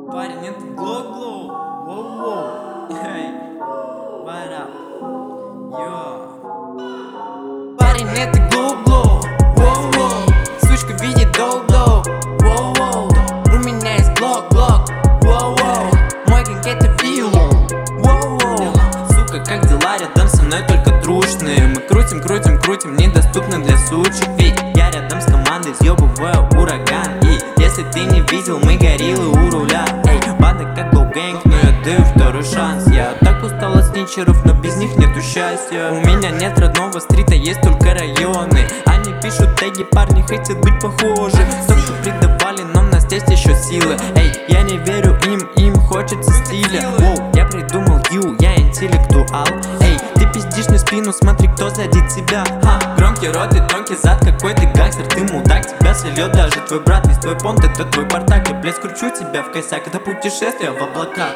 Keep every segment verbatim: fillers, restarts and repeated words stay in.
Парень, это Глоу-Глоу. Воу-воу. Эй, what up? Йо. Парень, это Глоу-Глоу. Воу-воу. Сучка видит доу-доу. Воу-воу. У меня есть глок-глок. Воу-воу. Мой гэнг это виллоу. Воу-воу. Сука, как дела? Рядом со мной только трушные. Мы крутим, крутим, крутим, недоступны для сучек. Ведь я рядом с командой съебываю ураган. И если ты не видел, мы гориллы у руля. Эй, банда как Гоу-Гэнг, но я даю второй шанс. Я так устал от сничеров, но без них нету счастья. У меня нет родного стрита, есть только районы. Они пишут теги, парни хотят быть похожи. Только придавали, но у нас есть еще силы. Эй, я не верю им, им хочется стиля. Воу, я придумал ю, я интеллектуал. Эй, ты пиздишь на спину, смотри, кто сзади тебя. Ха, громкий рот и тонкий зад, какой ты гангстер, ты мудак. Тебя сольет даже твой брат, весь твой понт, это твой бардак. Я, блядь, скручу тебя в косяк, это путешествие в облаках.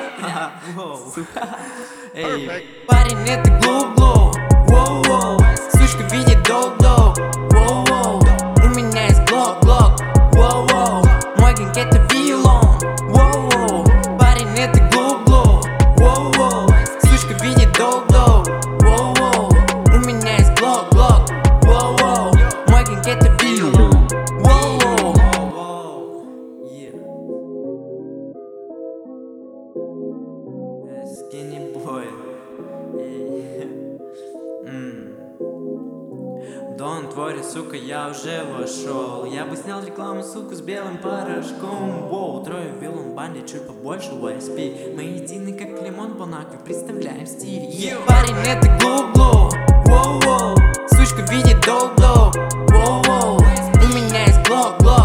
Эй, парень, это Глоу-Глоу. Воу-воу. Сучка видит доу-доу. Воу-воу. У меня есть глок-глок. Воу-воу. Мой гэнг это виллоу. Воу-воу. Парень, это Глоу-Глоу. Воу-воу. Сучка видит доу-доу. Воу-воу. У меня есть глок-глок. Воу-воу. Мой гэнг это виллоу. Воу-воу. Skinny boy. Don't worry, сука, я уже вошел. Я бы снял рекламу, сука, с белым порошком. Воу, трое в белом банде, чуть побольше о эс пи. Мы едины, как лимон Бонакви, представляем стиль. Yeah. Парень, это Глоу-Глоу. Воу-воу. Сучка видит доу-доу. Воу-воу. У меня есть глок-глок.